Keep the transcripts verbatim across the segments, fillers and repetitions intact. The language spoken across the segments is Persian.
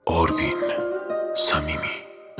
آروین صمیمی.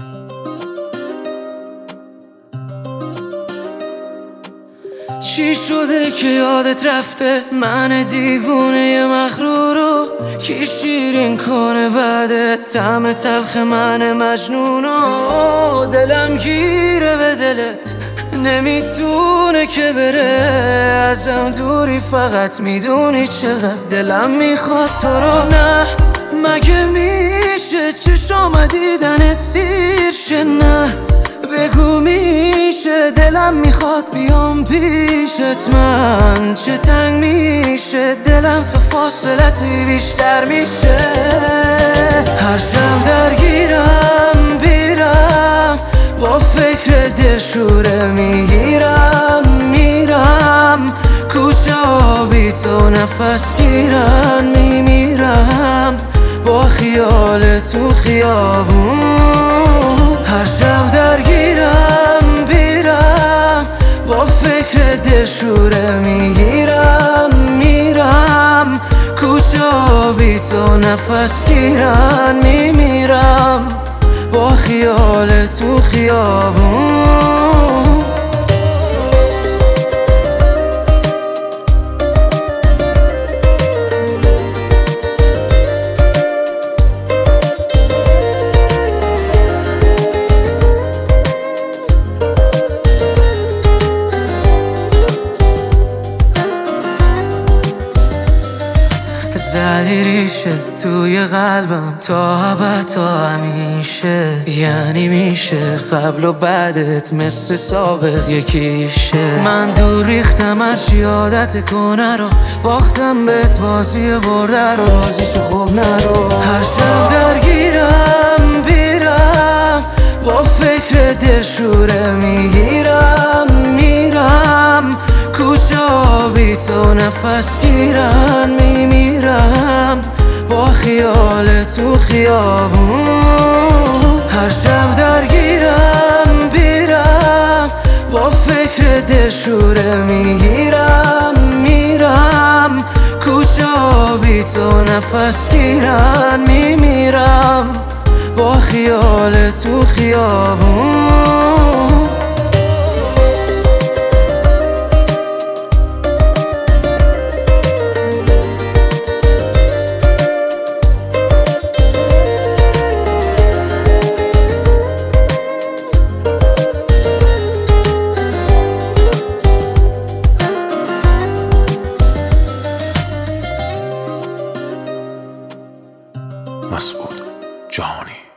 چی شده که یادت رفته من دیوونه مغرور رو؟ کی شیرین کنه بعدت طعم تلخ من مجنون رو؟ دلم گیره به دلت نمیتونه که بره ازم دوری، فقط میدونی چقدر دلم میخواد تو رو. نه مگه میشه چشام دیدنت سیر شه؟ نه بگو میشه دلم میخواد بیام پیشت، من چه تنگ میشه دلم تا فاصلتی بیشتر میشه. هر شب درگیرم بیرم با فکر دلشوره میگیرم میرم کوچه آبی تو نفس گیرن میمیرم با خیال تو خیابون. هر شب درگیرم بیرم با فکر دلشوره میگیرم میرم کوچه آبی تو نفس گیرن میمیرم با خیال تو خیابون. زدی ریشه توی قلبم تا ابد تا همیشه، یعنی میشه قبل و بعدت مثل سابق یکیشه. من دور ریختم هرچی عادت کنه رو، باختم بهت بازی برده رو، بازیشو خوب نرو. هر شب درگیرم بیرم با فکر دلشوره میگیرم میرم کوچه آبی تو نفس گیرن میمیرم با خیال تو خیابون. هر شب درگیرم بیرم با فکر دلشوره میگیرم میرم کوچه آبی تو نفس گیرن میمیرم با خیال تو خیابون. مسعود جهانی.